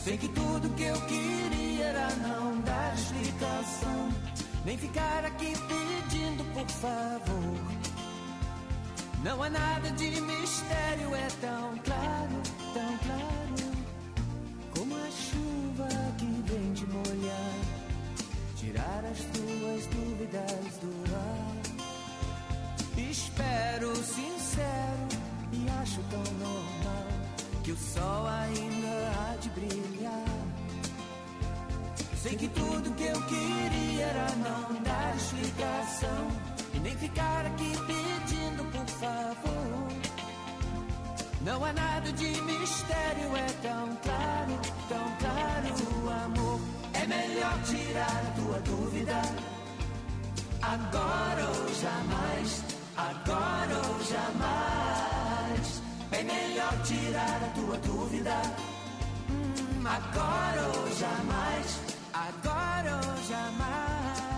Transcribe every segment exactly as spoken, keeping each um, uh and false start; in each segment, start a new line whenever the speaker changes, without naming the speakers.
Sei que tudo que eu queria era não dar explicação, nem ficar aqui pedindo por favor. Não há nada de mistério, é tão claro, tão claro, como a chuva que vem te molhar, tirar as tuas dúvidas do ar. Espero sincero e acho tão normal que o sol ainda há de brilhar. Sei que tudo que eu queria era não dar explicação e nem ficar aqui pedindo por favor. Não há nada de mistério, é tão claro, tão claro, amor. É melhor tirar a tua dúvida, agora ou jamais, agora ou jamais. É melhor tirar a tua dúvida, hum, agora ou jamais, agora ou jamais.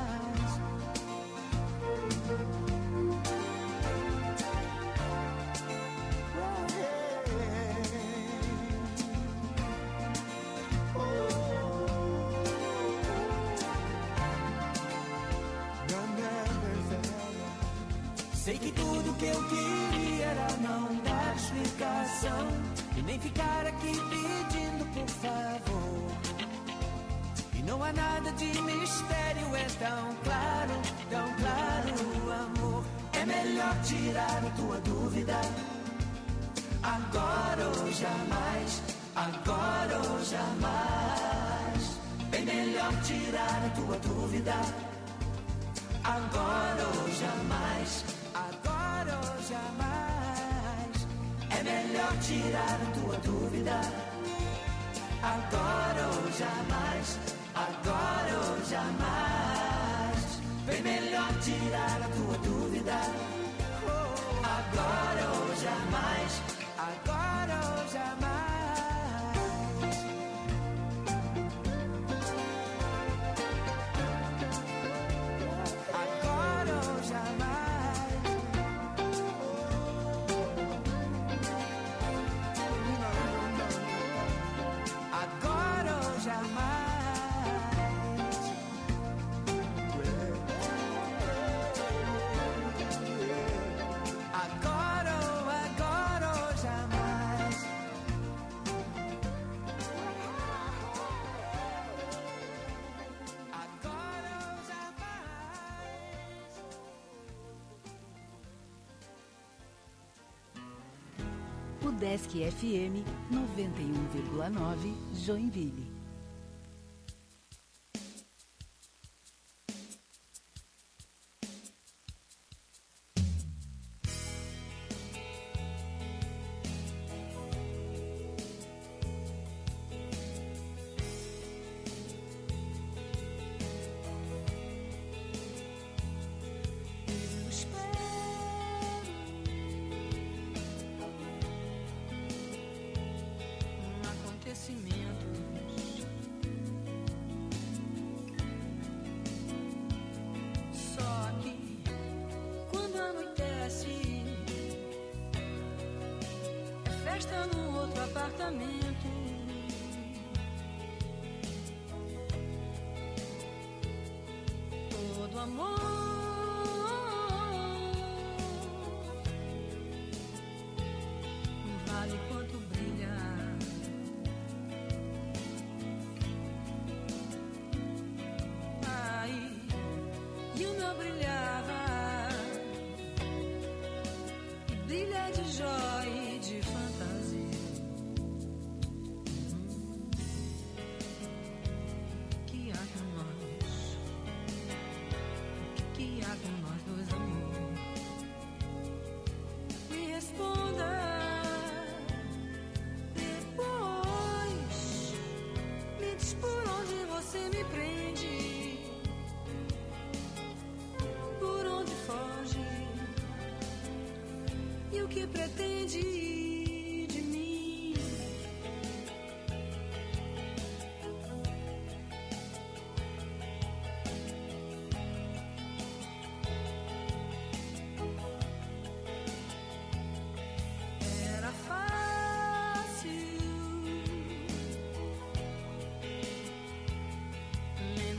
Sei que tudo que eu queria era não dar explicação e nem ficar aqui pedindo por favor. E não há nada de mistério, é tão claro, tão claro, amor. É melhor tirar a tua dúvida, agora ou jamais, agora ou jamais. É melhor tirar a tua dúvida, agora ou jamais, agora ou jamais. É melhor tirar a tua dúvida, agora ou jamais, agora ou jamais. Bem melhor tirar a tua dúvida, agora ou jamais, agora ou jamais.
Desk F M noventa e um vírgula nove, Joinville.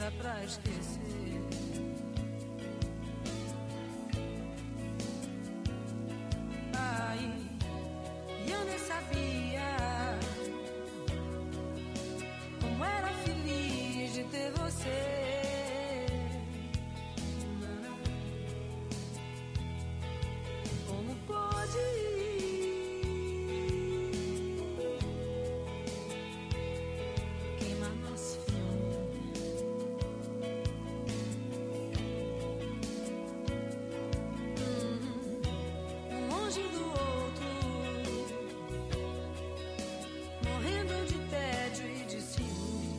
dá pra esquecer. Ai, e eu nem sabia como era feliz de ter você. Como pode queimar nosso filme? Um longe do outro, morrendo de tédio e de ciúme.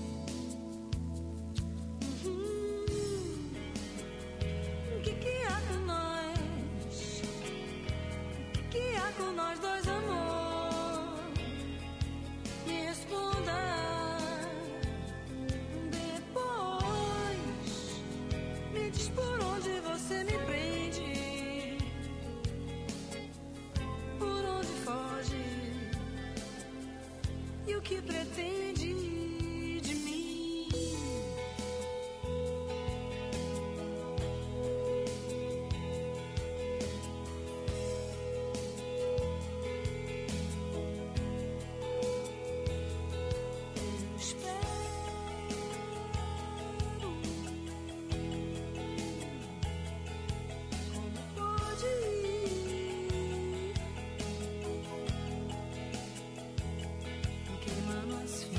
O que que há com nós? O que há com nós dois, amor? Me responda depois. Me diz por onde você me prende, por onde foge e o que pretende de mim. Espero como pode queimar nosso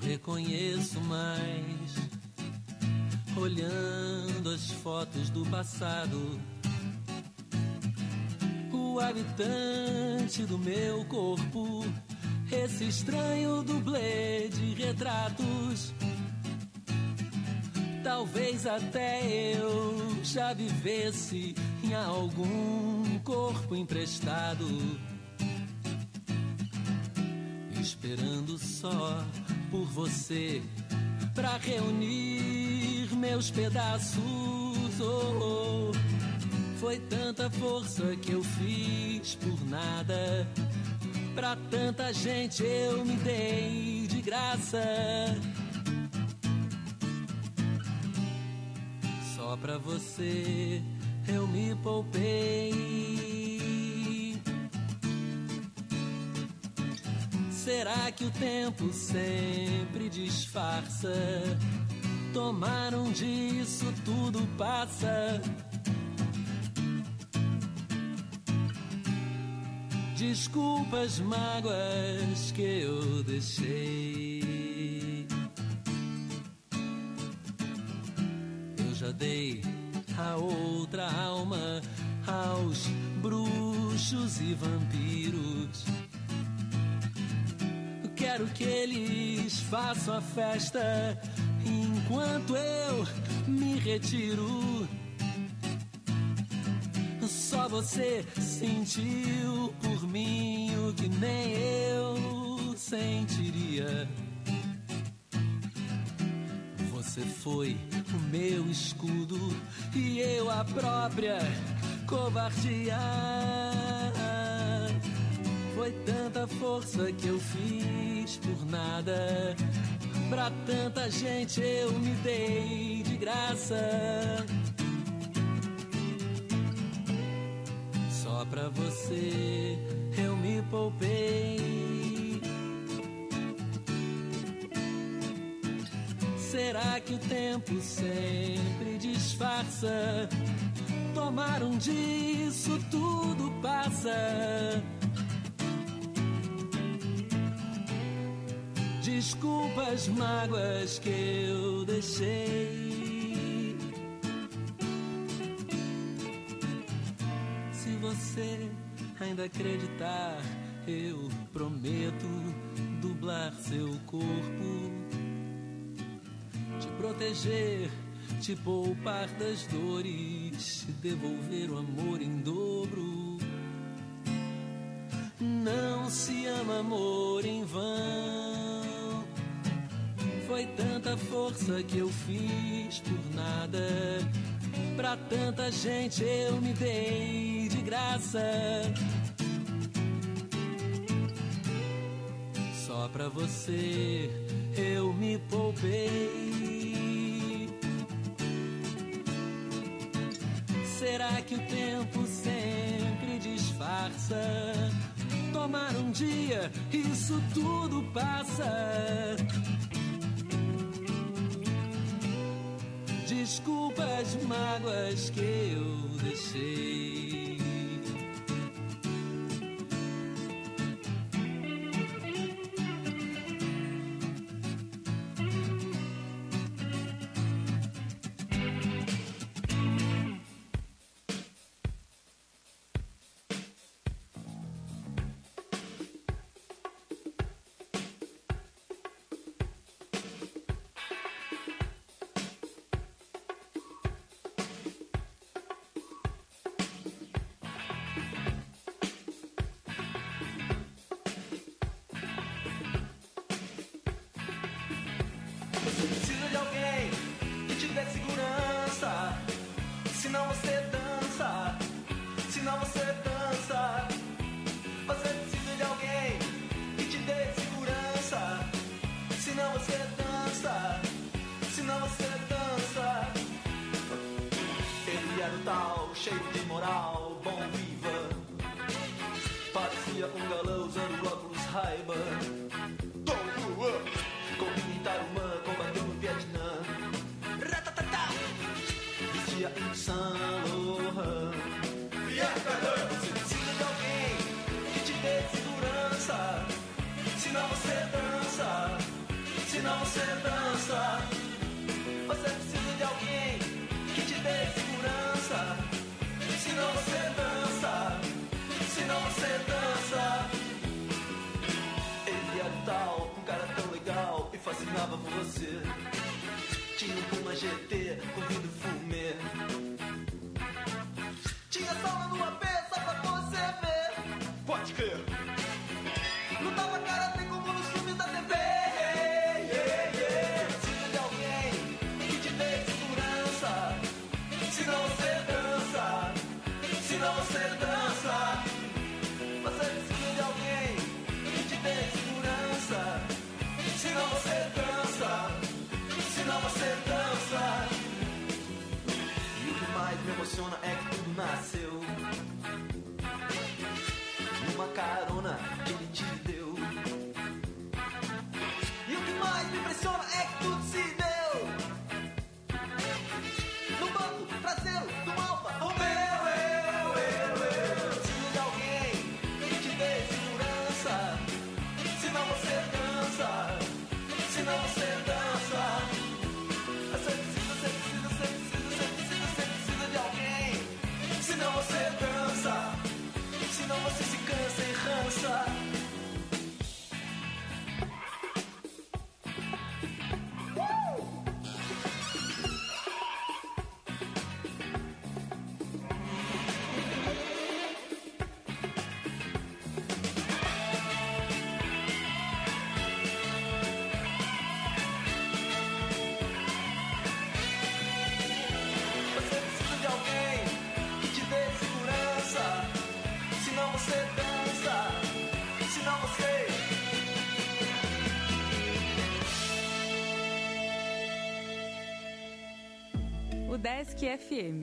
reconheço mais, olhando as fotos do passado. O habitante do meu corpo, esse estranho dublê de retratos. Talvez até eu já vivesse em algum corpo emprestado, esperando só por você pra reunir meus pedaços. Oh, oh. Foi tanta força que eu fiz por nada, pra tanta gente eu me dei de graça. Só pra você eu me poupei. Será que o tempo sempre disfarça? Tomaram disso, tudo passa. Desculpa as mágoas que eu deixei. Eu já dei a outra alma aos bruxos e vampiros. Quero que eles façam a festa enquanto eu me retiro. Só você sentiu por mim o que nem eu sentiria. Você foi o meu escudo e eu a própria covardia. Foi tanta força que eu fiz por nada, pra tanta gente eu me dei de graça. Só pra você eu me poupei. Será que o tempo sempre disfarça? Tomaram disso, tudo passa. Desculpa as mágoas que eu deixei. Se você ainda acreditar, eu prometo dublar seu corpo, te proteger, te poupar das dores, te devolver o amor em dobro. Não se ama amor em vão. Foi tanta força que eu fiz por nada, pra tanta gente eu me dei de graça. Só pra você eu me poupei. Será que o tempo sempre disfarça? Tomar um dia, isso tudo passa. Desculpa as mágoas que eu deixei.
Você precisa de alguém que te dê segurança, senão você dança, senão você dança. Você precisa de alguém que te dê segurança, senão você dança, senão você dança. Ele era o tal, cheio de moral, bom viva, parecia um galã usando óculos Ray-Ban. Corria em Tarumã, combateu no Vietnã. Ratatatá, vestia em Saint Laurent. Você precisa de alguém que te dê segurança, senão você dança, senão você dança. Você precisa de alguém que te dê segurança, senão você dança, senão você dança. Ele era tal, um cara tão legal e fascinava por você. Tinha um Puma G T com vidro fumê. Tinha sauna no A P só pra você ver. Pode crer. Lutava karatê como nos filmes da T V. Yeah, yeah, yeah. Precisa de alguém que te dê segurança, senão você dança, senão você dança. Você precisa de alguém que te dê segurança, senão você dança, senão você dança. E o que mais me emociona é que tudo nasceu numa carona que ele te deu. E o que mais me impressiona é que tudo se deu no banco traseiro do Alfa Romeo. Eu, eu, eu preciso de alguém que te dê segurança, senão você dança, senão você dança. Você precisa, você precisa, você precisa, você precisa, você precisa de alguém, senão você dança, senão você se cansa e rança.
Desk F M.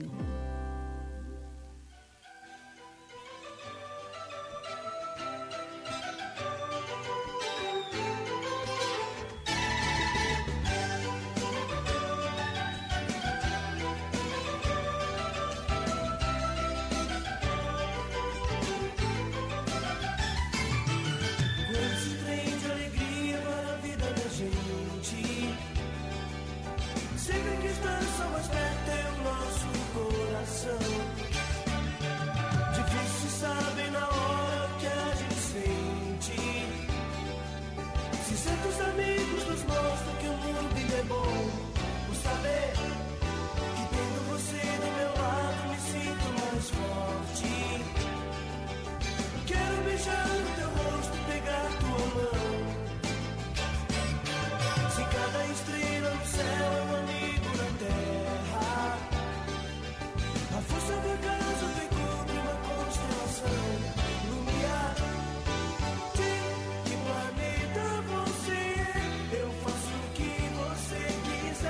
De que planeta você? Eu faço o que você quiser.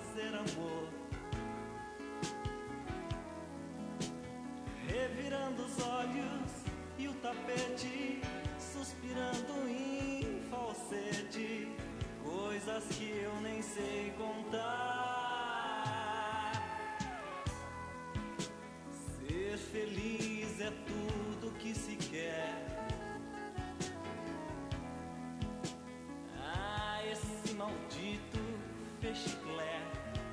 fazer amor, revirando os olhos e o tapete, suspirando em falsete, coisas que eu nem sei contar. Ser feliz é tudo que se quer. Ah, esse maldito fechiclé.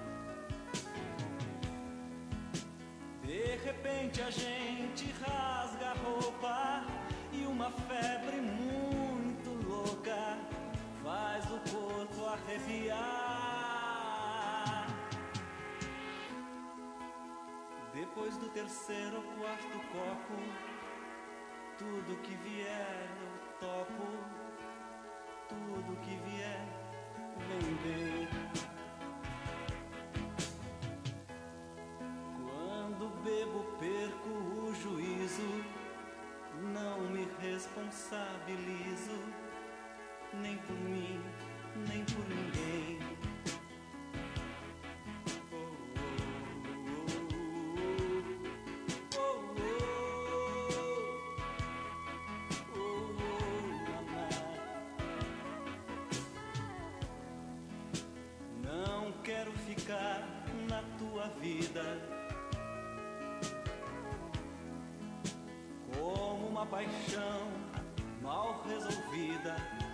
De repente a gente rasga a roupa e uma febre muito louca faz o corpo arrepiar. Depois do terceiro ou quarto copo, tudo que vier eu topo, tudo que vier vem bem. Quando bebo perco o juízo, não me responsabilizo, nem por mim, nem por ninguém. Oh, oh, oh, oh, oh, oh, não quero ficar na tua vida como uma paixão mal resolvida,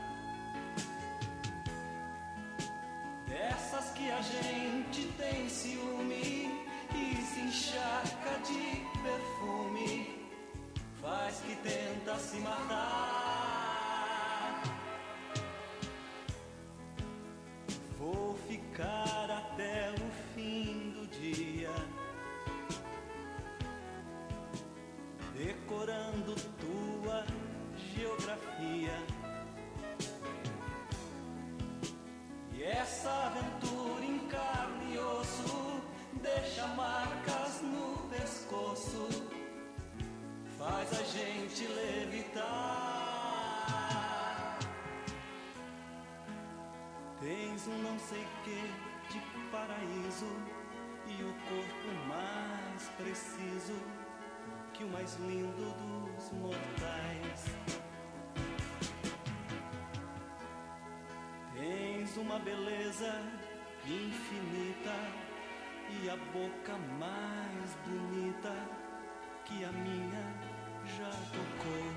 dessas que a gente tem ciúme e se encharca de perfume, faz que tenta se matar. Vou ficar até o fim do dia, decorando tua geografia. E essa aventura em carne e osso deixa marcas no pescoço, faz a gente levitar. Tens um não sei que de paraíso e o corpo mais preciso que o mais lindo dos mortais. Tens uma beleza infinita e a boca mais bonita que a minha já tocou.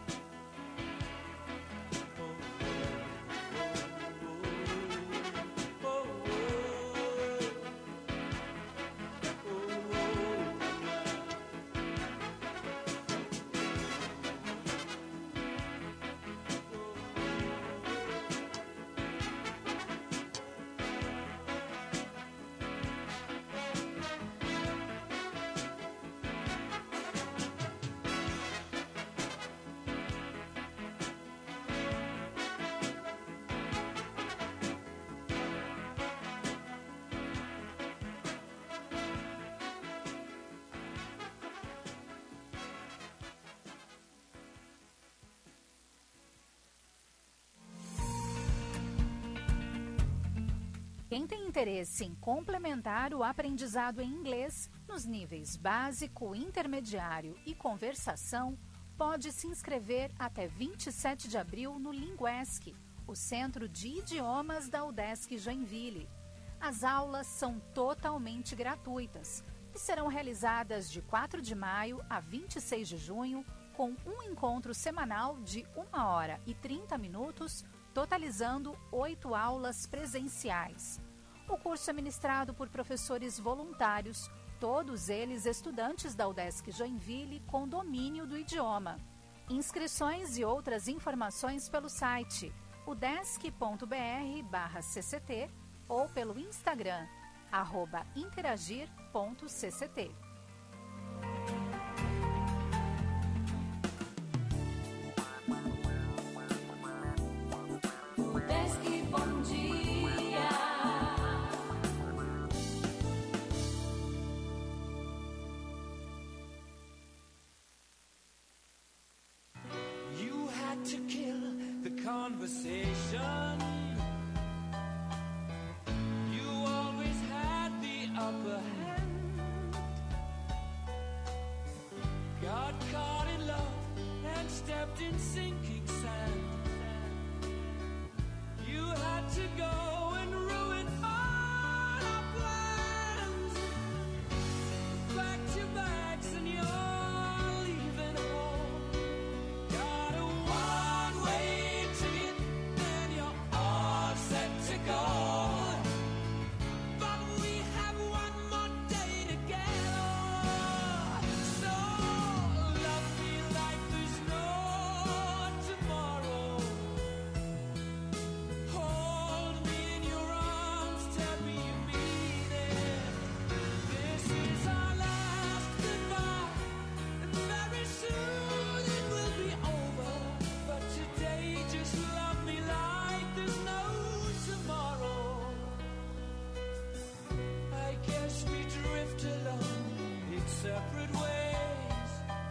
Quem tem interesse em complementar o aprendizado em inglês nos níveis básico, intermediário e conversação, pode se inscrever até vinte e sete de abril no Linguesc, o Centro de Idiomas da UDESC Joinville. As aulas são totalmente gratuitas e serão realizadas de quatro de maio a vinte e seis de junho, com um encontro semanal de uma hora e trinta minutos, totalizando oito aulas presenciais. O curso é ministrado por professores voluntários, todos eles estudantes da UDESC Joinville com domínio do idioma. Inscrições e outras informações pelo site udesc.br barra cct ou pelo Instagram, arroba interagir.cct.
Conversation. You always
left in sinking sand. You had to go and ruin all our plans. Packed your bags and you're leaving home. Got a one-way ticket and you're all set to go. But we have one more day together. So love me like there's no tomorrow. Hold me in your arms, tell me you mean it. This is our last goodbye, and very soon it will be over. But today just love me like there's no tomorrow. I guess we drift along in separate ways.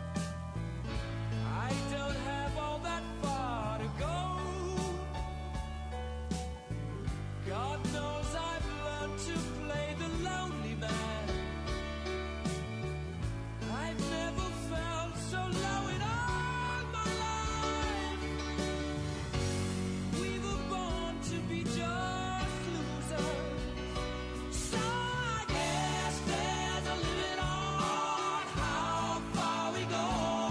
I don't have all that far to go. God knows I've learned to play the lonely man. I've never felt so low in all my life. We were born to be just losers. So I guess there's a limit on how far we go.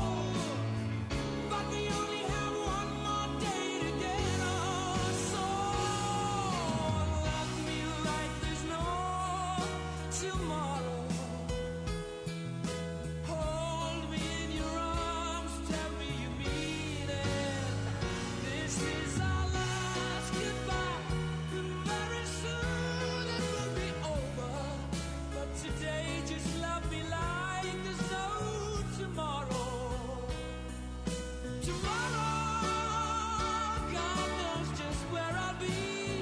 But we only have one more day together. So love me like there's no tomorrow. Hold me in your arms, tell me you mean it. This is our last goodbye, and very soon it will be over. But today just love me like there's no tomorrow. Tomorrow, God knows just where I'll be.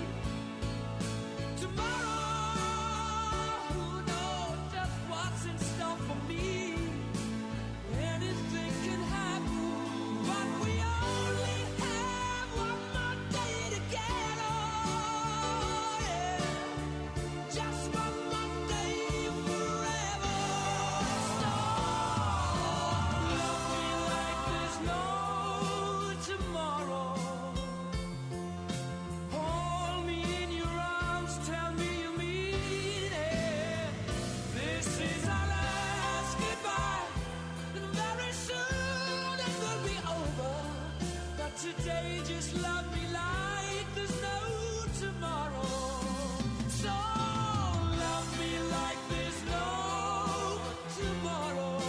Tomorrow, who knows just what's in store for me. Anything can happen, but we only have one more day together. Yeah. Just one more day forever. So love me like there's no tomorrow. Hold me in your arms, tell me you mean it. This is our last goodbye, and very soon it will be over. But today just love me like there's no tomorrow. So love me like there's no tomorrow.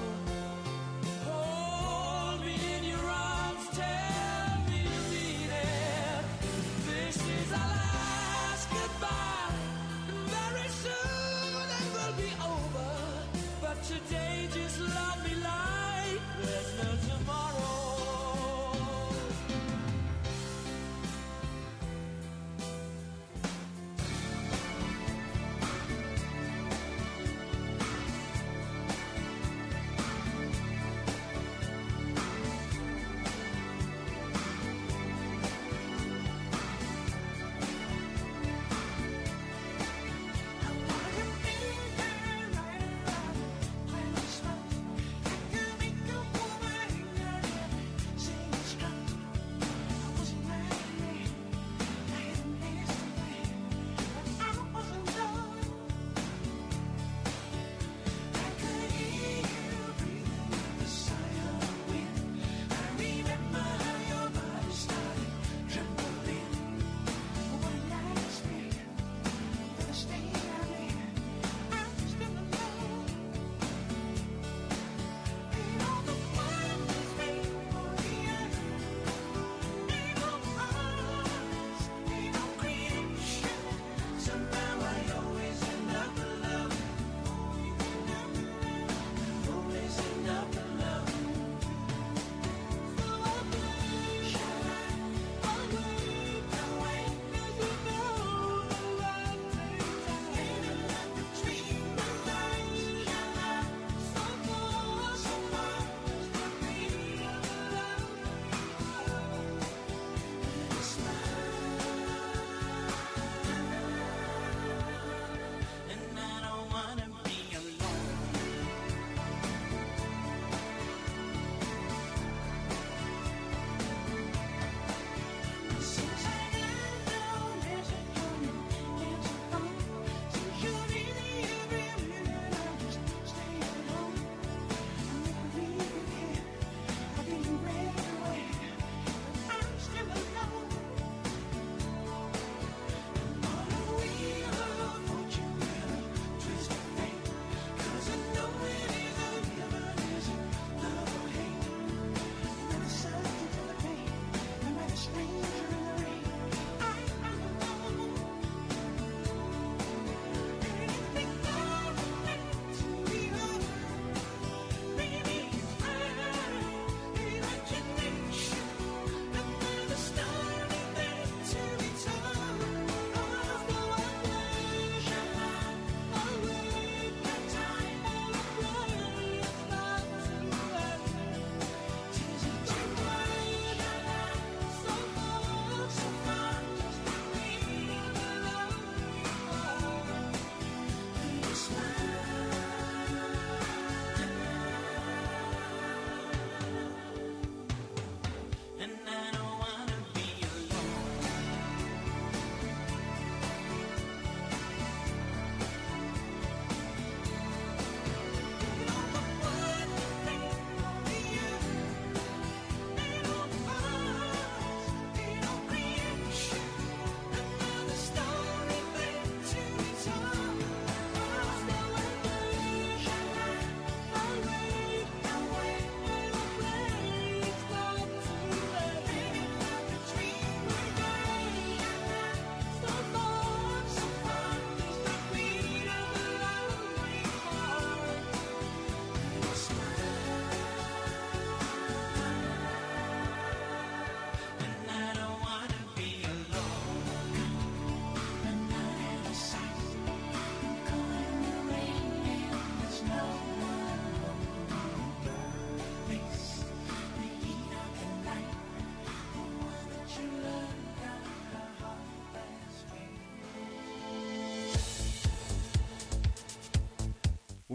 Hold me in your arms, tell me you mean it. This is our last goodbye, and very soon it will be over. But today just love me like there's no tomorrow.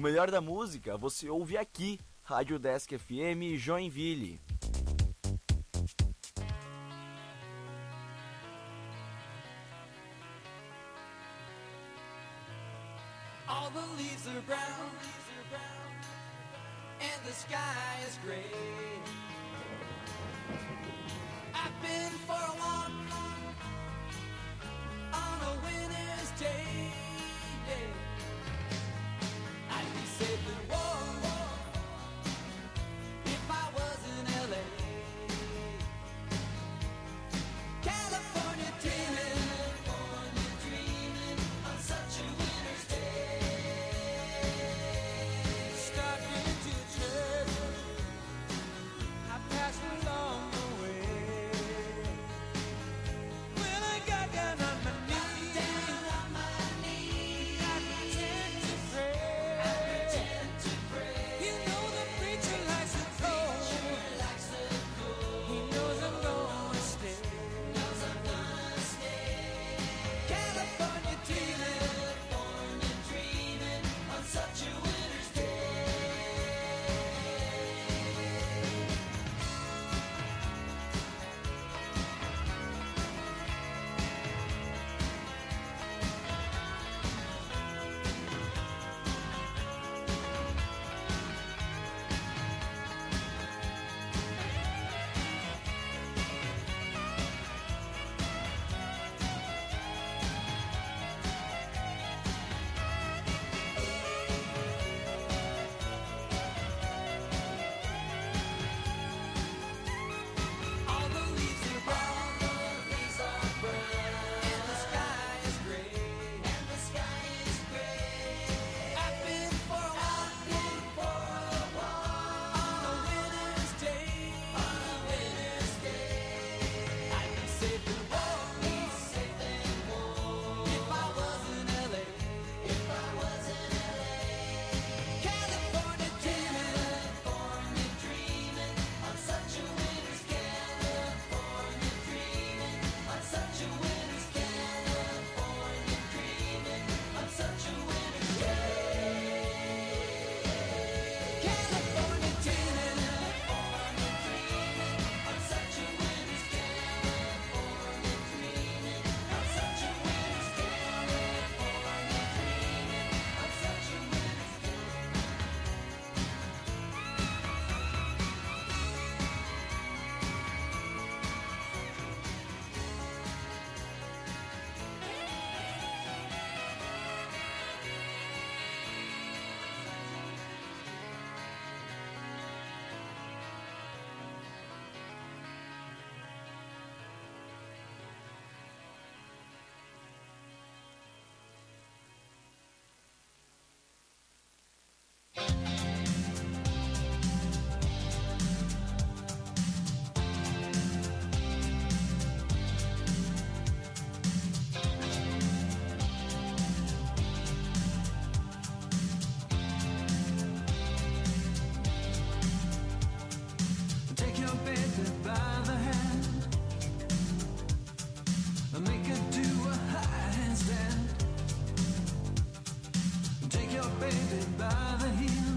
melhor da música você ouve aqui, Rádio Desk F M Joinville.
All the leaves are brown, and the sky is gray. I've been for a walk on a winter's day. I'd be safe and warm if I was in L A. California dreaming, California dreaming on such a winter's day. Starting to treasure, I pass along the way. When I got down on my knees, down on my knees, I pretend to pray. I pretend to pray. You know the preacher likes the cold. Likes the cold. He knows I'm gonna stay. Knows I'm gonna stay. California dreaming, California dreaming on such a winter's day. All the leaves are brown, the leaves are brown, and the sky is gray, and the sky is gray. I've been for a walk, been for a walk on a winter's day, on a winter's day. I'd be safe and warm, be safe and warm if I was in L A, if I was in L A. California dreaming, California dreaming on such a winter's California dreaming on such a winter's California dreaming on such a winter's day. California dreaming, California dreaming on such a winter's California dreaming on such a winter's California dreaming on such a winter's Take your baby by the hand and make her do a handstand. Take your baby by the heel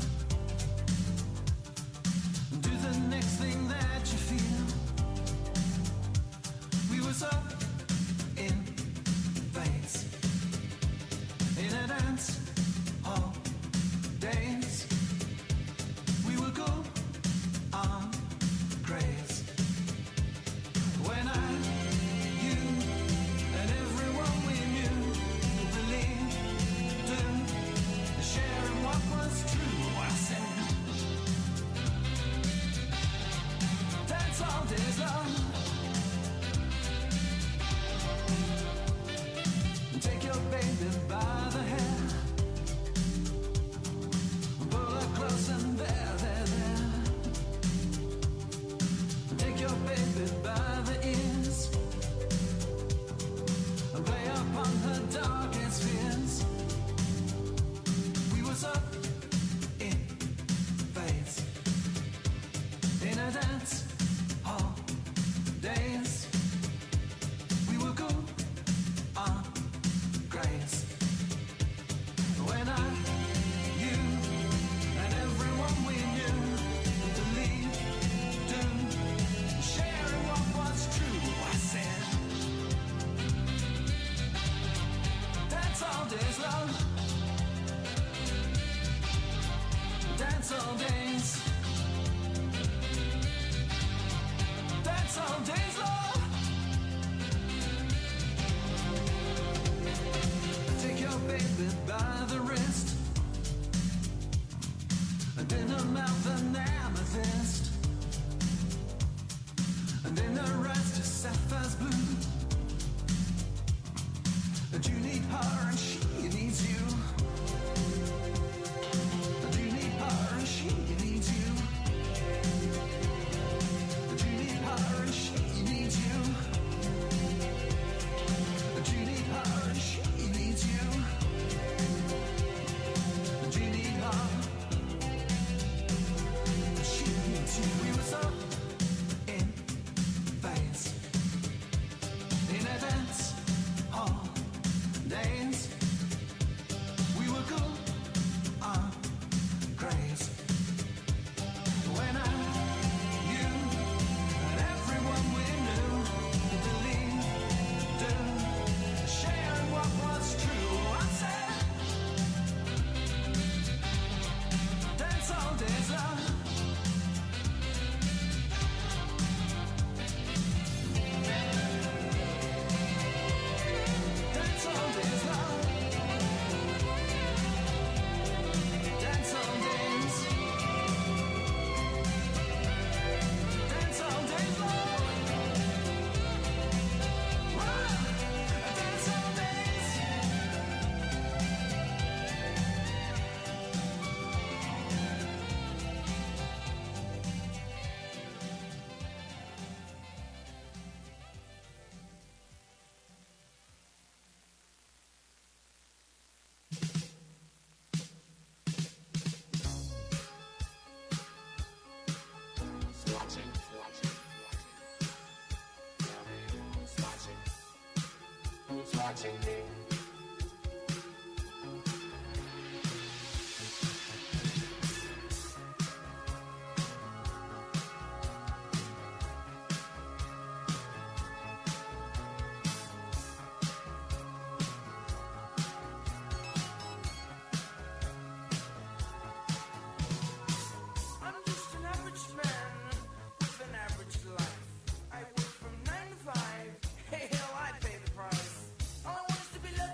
and do the next thing that you feel. We were so in phase in a dance all days. We will go on craze. When I, you, and everyone we knew believed in sharing what was true, I said, dance all days long. Take your baby by the hair, pull her close and there, there, there. Take your baby by the ears and play upon her darkest fears. We was up in phase in a dance all days. We will go on grace. When I, you, watching me. Hey, hell, I pay the price. All I want is to be loved.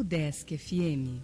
Desk F M.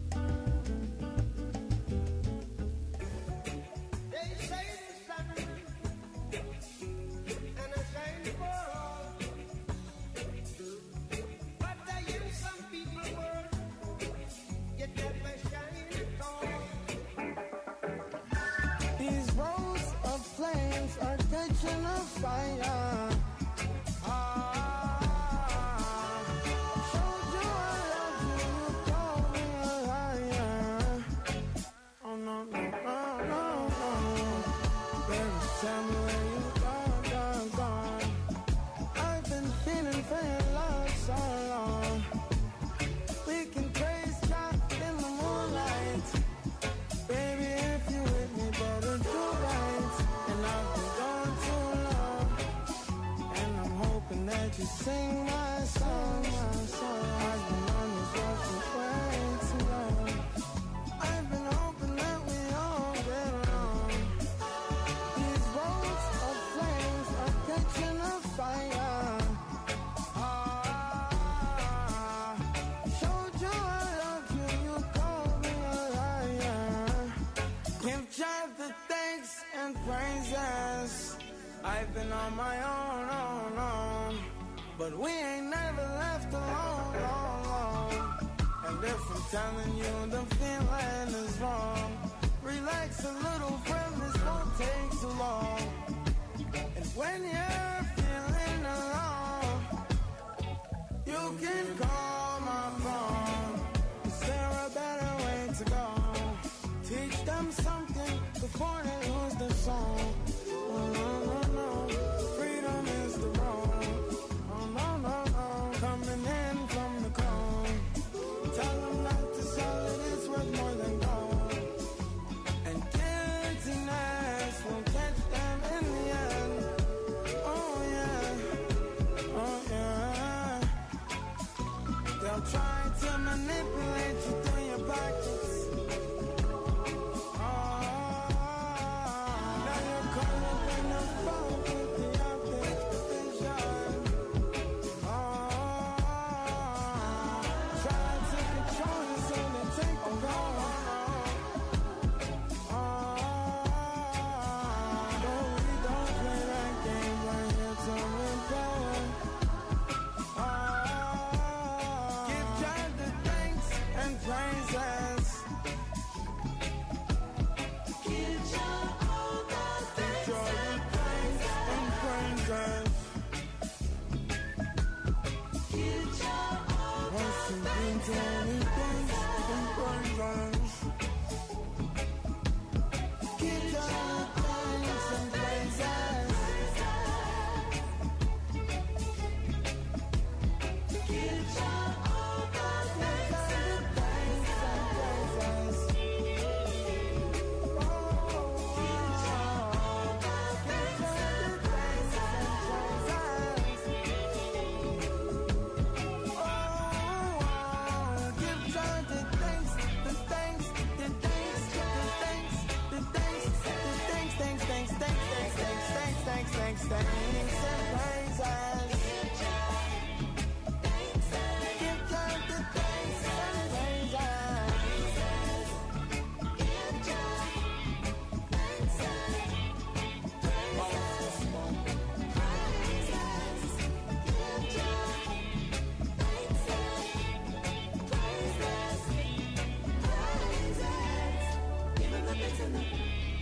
I've been on my own, own, own, but we ain't never left alone, alone, alone. And if I'm telling you the feeling is wrong, relax a little, friend, this won't take too long. And when you're feeling alone, you can call my phone. Is there a better way to go? Teach them something before they lose their soul. Oh, no, no. Try to manipulate you through your pockets. Oh, now you're caught up in the phone with the opposition. Oh, try to control you so they take the ball. Oh, but we don't play that game right here till we're power. Praises. Give Jah all the thanks, Give Jah the thanks and praises. Give Jah all the thanks and praises. Give Jah the thanks and praises. Give Jah all the thanks. Thanks, thanks, and praises. Give Jah the thanks and praises. Give Jah thanks and praises. Give Jah thanks and praises. Praises. Give Him the thanks and the praises.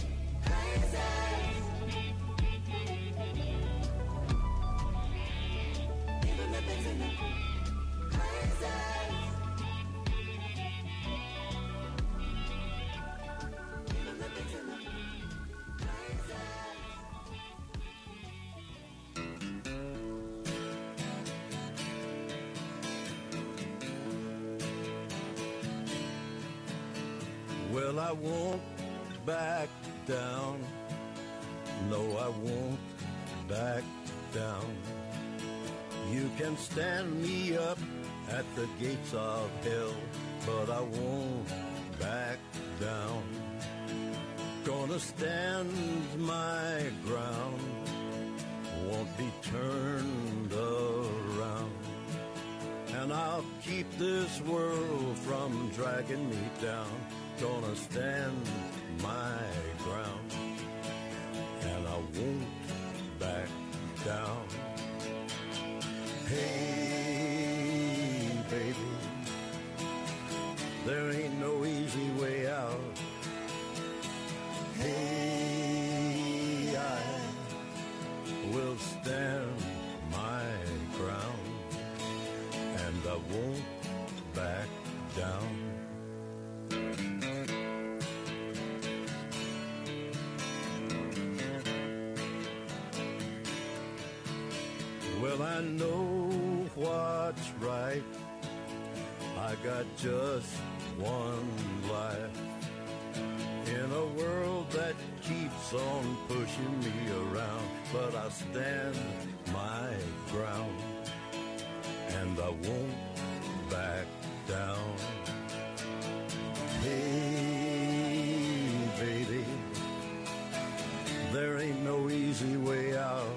Well, I won't back down. No, I won't back down. You can stand me up at the gates of hell, but I won't back down. Gonna stand my ground, won't be turned around. And I'll keep this world from dragging me down. Gonna stand my ground, and I won't back down. Hey, baby, there ain't no easy way out. Hey, I will stand my ground, and I won't back down. Well, I know what's right. I got just one life in a world that keeps on pushing me around. But I stand my ground, and I won't back down. Hey, baby, there ain't no easy way out.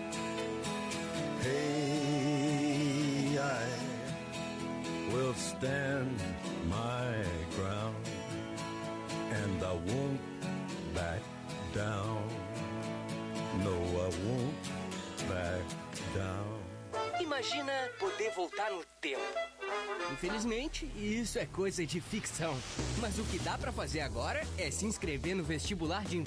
Hey, I will stand my ground, and I won't back down. No, I won't back down.
Imagina poder voltar no tempo. Infelizmente, isso é coisa de ficção. Mas o que dá pra fazer agora é se inscrever no vestibular de